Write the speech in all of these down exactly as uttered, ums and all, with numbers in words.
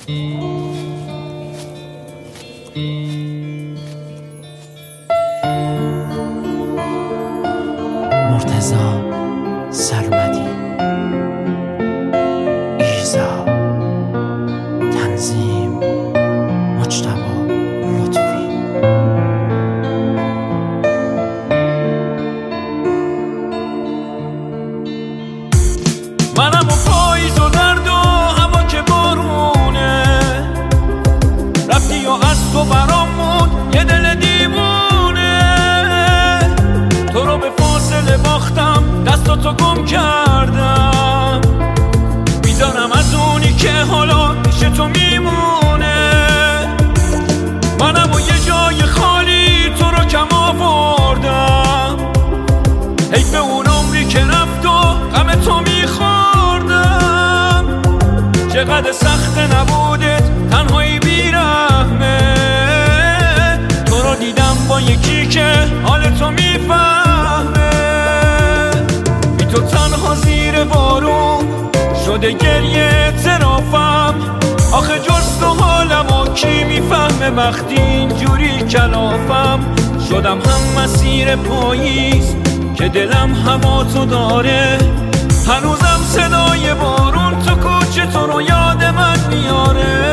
مرتضی سرمدی، ایزا، تنظیم مجتبی لطفی. منم و پاییز و درد و هوا که بارونه، رفتی و از تو برامون یه دل دیوونه. تو رو به فاصله باختم، دستاتو گم کردم، میدانم از اونی که حالا پیش تو میمونه. منم و یه جای خالی تو رو کم آوردم، حیف اون عمری که رفت و غم تو میخوردم. چقدر سخت نبودت تنهایی بیرحمه، تو رو دیدم با یکی که حال تو میفهمه. بی تو تنها زیر بارون شده گریه ترافم، آخه جز تو حالمو کی میفهمه وقتی اینجوری کلافم. شدم هم مسیر پاییز که دلم هوا تو داره، هنوزم صدای بارون تو کوچه تو رو یاد من میاره.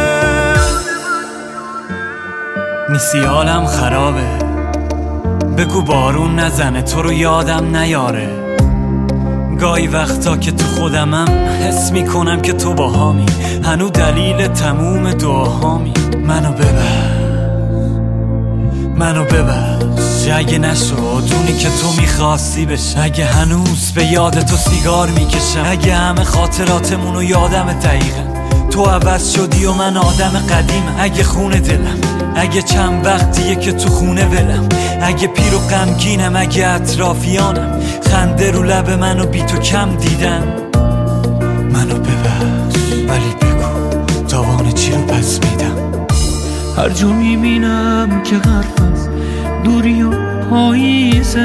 نیستی حالم خرابه، بگو بارون نزنه تو رو یادم نیاره. گاهی وقتا که تو خودمم حس میکنم که تو باهامی، هنو دلیل تموم دعاهامی. منو ببر منو ببر اگه نشدونی که تو میخواستی بشه، اگه هنوز به یاد تو سیگار میکشم، اگه همه خاطراتمونو یادم دقیقا تو عوض شدی و من آدم قدیمم. اگه خونه دلم، اگه چند وقتیه که تو خونه ولم، اگه پیر و غمگینم، اگه اطرافیانم خنده رو لب منو بی تو کم دیدن. منو ببخش ولی بگو تاوان چی رو پس میدم. هر جا میبینم که حرف از دوری و پاییزه،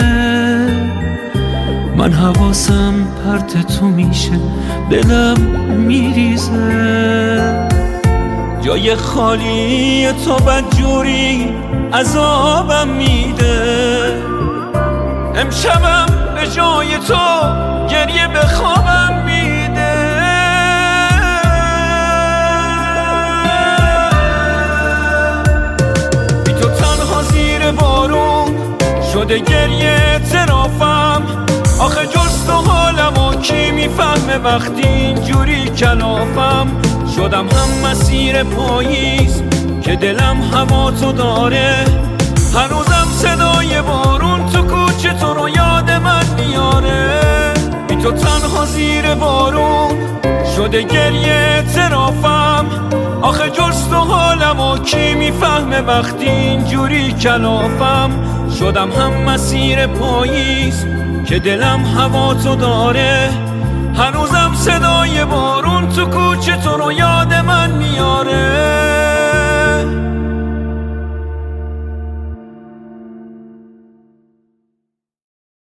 من حواسم پرت تو میشه، دلم میریزه. جای خالی تو بدجوری عذابم میده، امشبم به جای تو گریه به خوابم میده. بی تو تنها زیر بارون شده گریه ترافم، آخه جز تو حالمو کی میفهمه وقتی اینجوری کلافم. شدم هم مسیر پاییز که دلم هوا تو داره، هنوزم صدای بارون تو کوچه تو رو یاد من میاره. بی تو تنها زیر بارون شده گریه ترافم، آخه جز تو حالمو کی میفهمه وقتی اینجوری کلافم. شدم هم مسیر پاییز که دلم هوا تو داره، هنوزم صدای بارون تو کوچه تو رو یاد من میاره.